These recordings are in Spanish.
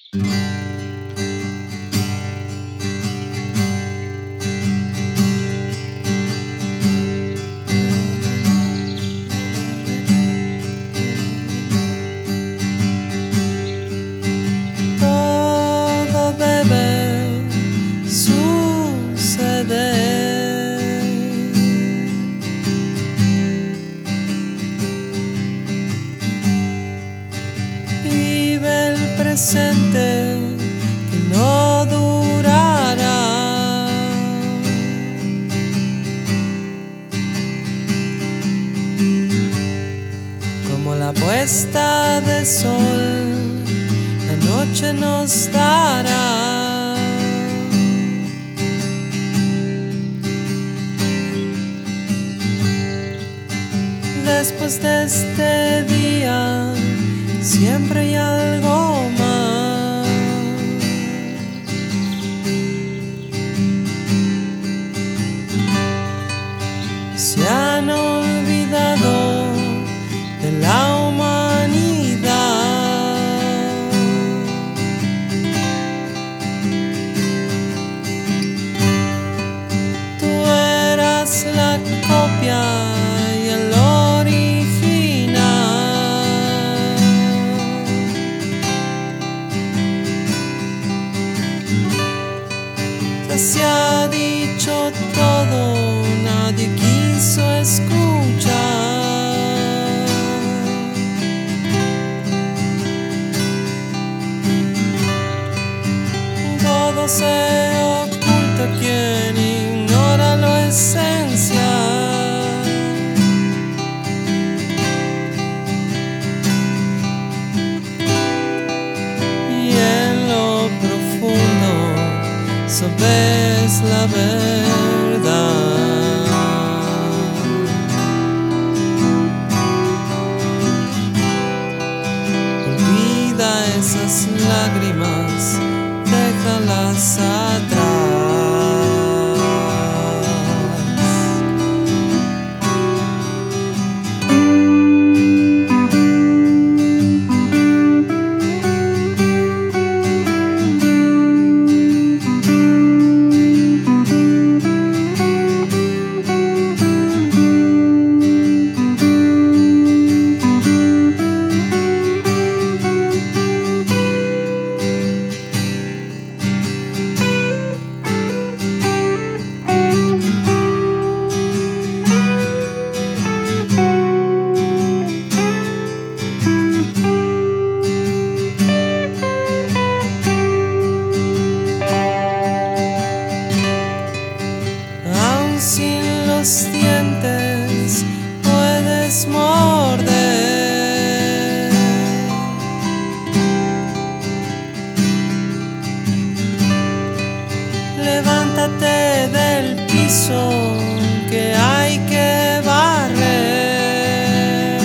Todo debe suceder. Vive el presente que no durará. Como la puesta de sol, la noche nos dará. Después de este día, siempre hay algo más. Se han olvidado de la humanidad. Tú eras la copia y el original. Ya se ha dicho todo, nadie quiso escuchar. Todo se oculta quien ignora lo esencial. Y en lo profundo sabes la verdad. Olvida esas lágrimas, déjalas atrás. Sin los dientes puedes morder. Levántate del piso que hay que barrer.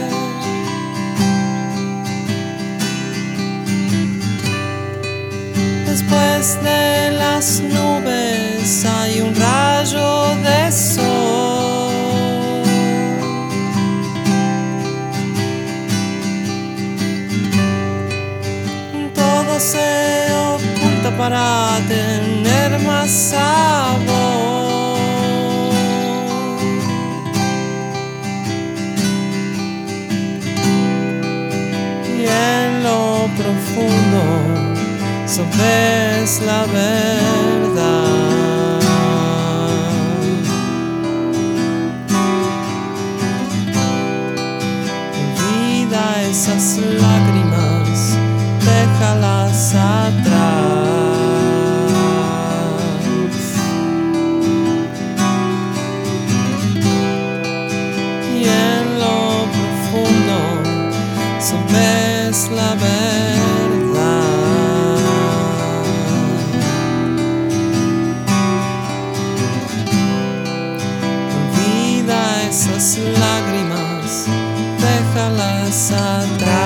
Después de las nubes hay un rayo de sol. Todo se oculta para tener más sabor. Y en lo profundo sabes la verdad. Olvida esas lágrimas, déjalas atrás. Y en lo profundo sabes la verdad. Olvida esas lágrimas, déjalas atrás.